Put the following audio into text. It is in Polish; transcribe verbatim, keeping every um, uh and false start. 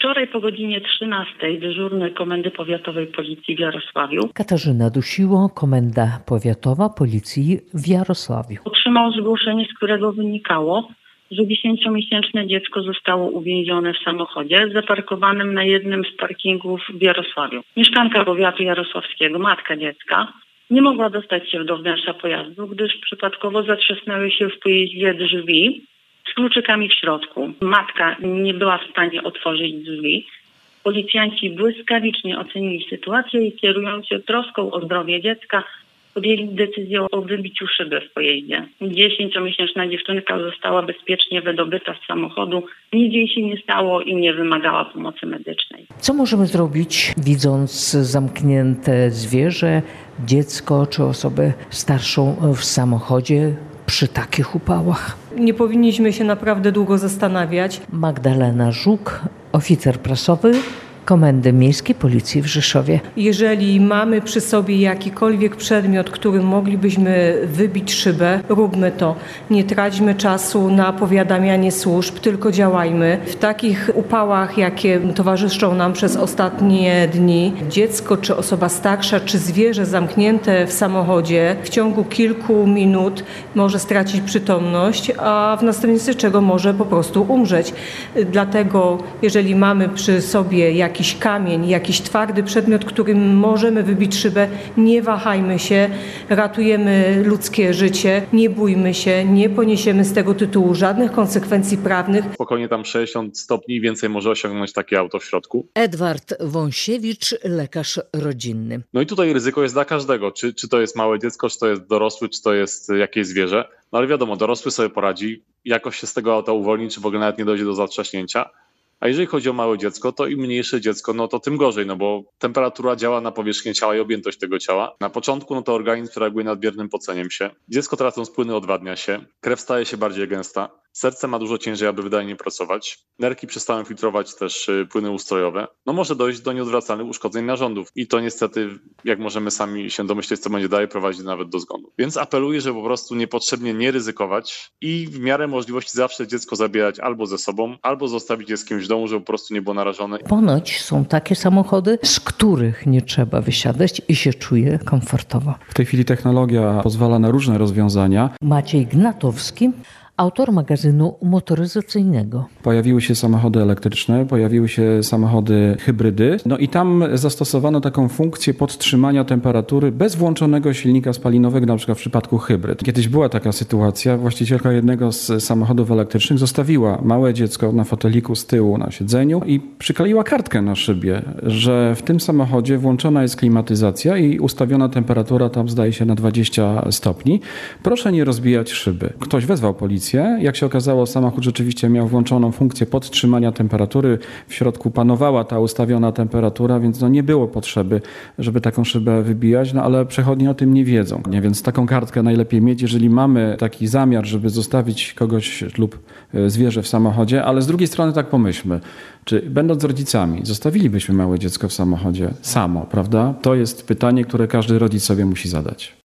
Wczoraj po godzinie trzynastej dyżurny Komendy Powiatowej Policji w Jarosławiu Katarzyna Dusiło, Komenda Powiatowa Policji w Jarosławiu. otrzymał zgłoszenie, z którego wynikało, że dziesięciomiesięczne dziecko zostało uwięzione w samochodzie zaparkowanym na jednym z parkingów w Jarosławiu. Mieszkanka powiatu jarosławskiego, matka dziecka, nie mogła dostać się do wnętrza pojazdu, gdyż przypadkowo zatrzasnęły się w pojeździe drzwi z kluczykami w środku. Matka nie była w stanie otworzyć drzwi. Policjanci błyskawicznie ocenili sytuację i kierując się troską o zdrowie dziecka, podjęli decyzję o wybiciu szyby w pojeździe. Dziesięciomiesięczna dziewczynka została bezpiecznie wydobyta z samochodu. Nic jej się nie stało i nie wymagała pomocy medycznej. Co możemy zrobić, widząc zamknięte zwierzę, dziecko czy osobę starszą w samochodzie przy takich upałach? Nie powinniśmy się naprawdę długo zastanawiać. Magdalena Żuk, oficer prasowy Komendy Miejskiej Policji w Rzeszowie. Jeżeli mamy przy sobie jakikolwiek przedmiot, którym moglibyśmy wybić szybę, róbmy to. Nie traćmy czasu na powiadamianie służb, tylko działajmy. W takich upałach, jakie towarzyszą nam przez ostatnie dni, dziecko, czy osoba starsza, czy zwierzę zamknięte w samochodzie w ciągu kilku minut może stracić przytomność, a w następstwie czego może po prostu umrzeć. Dlatego, jeżeli mamy przy sobie jak jakiś kamień, jakiś twardy przedmiot, którym możemy wybić szybę, nie wahajmy się, ratujemy ludzkie życie, nie bójmy się, nie poniesiemy z tego tytułu żadnych konsekwencji prawnych. Spokojnie tam sześćdziesiąt stopni i więcej może osiągnąć takie auto w środku. Edward Wąsiewicz, lekarz rodzinny. No i tutaj ryzyko jest dla każdego, czy, czy to jest małe dziecko, czy to jest dorosły, czy to jest jakieś zwierzę. No ale wiadomo, dorosły sobie poradzi, jakoś się z tego auta uwolni, czy w ogóle nawet nie dojdzie do zatrzaśnięcia. A jeżeli chodzi o małe dziecko, to im mniejsze dziecko, no to tym gorzej, no bo temperatura działa na powierzchnię ciała i objętość tego ciała. Na początku no to organizm reaguje nadmiernym poceniem się. Dziecko tracąc płyny odwadnia się, krew staje się bardziej gęsta, serce ma dużo ciężej, aby wydajnie pracować, nerki przestają filtrować też płyny ustrojowe. No może dojść do nieodwracalnych uszkodzeń narządów i to niestety, jak możemy sami się domyśleć, co będzie dalej, prowadzi nawet do zgonu. Więc apeluję, żeby po prostu niepotrzebnie nie ryzykować i w miarę możliwości zawsze dziecko zabierać albo ze sobą, albo zostawić je z kimś w domu, żeby po prostu nie było narażone. Ponoć są takie samochody, z których nie trzeba wysiadać i się czuje komfortowo. W tej chwili technologia pozwala na różne rozwiązania. Maciej Gnatowski, autor magazynu motoryzacyjnego. Pojawiły się samochody elektryczne, pojawiły się samochody hybrydy, no i tam zastosowano taką funkcję podtrzymania temperatury bez włączonego silnika spalinowego, na przykład w przypadku hybryd. Kiedyś była taka sytuacja, właścicielka jednego z samochodów elektrycznych zostawiła małe dziecko na foteliku z tyłu na siedzeniu i przykleiła kartkę na szybie, że w tym samochodzie włączona jest klimatyzacja i ustawiona temperatura tam zdaje się na dwadzieścia stopni. Proszę nie rozbijać szyby. Ktoś wezwał policję. Jak się okazało, samochód rzeczywiście miał włączoną funkcję podtrzymania temperatury. W środku panowała ta ustawiona temperatura, więc no nie było potrzeby, żeby taką szybę wybijać, no ale przechodnie o tym nie wiedzą. Nie, więc taką kartkę najlepiej mieć, jeżeli mamy taki zamiar, żeby zostawić kogoś lub zwierzę w samochodzie, ale z drugiej strony tak pomyślmy, czy będąc rodzicami zostawilibyśmy małe dziecko w samochodzie samo, prawda? To jest pytanie, które każdy rodzic sobie musi zadać.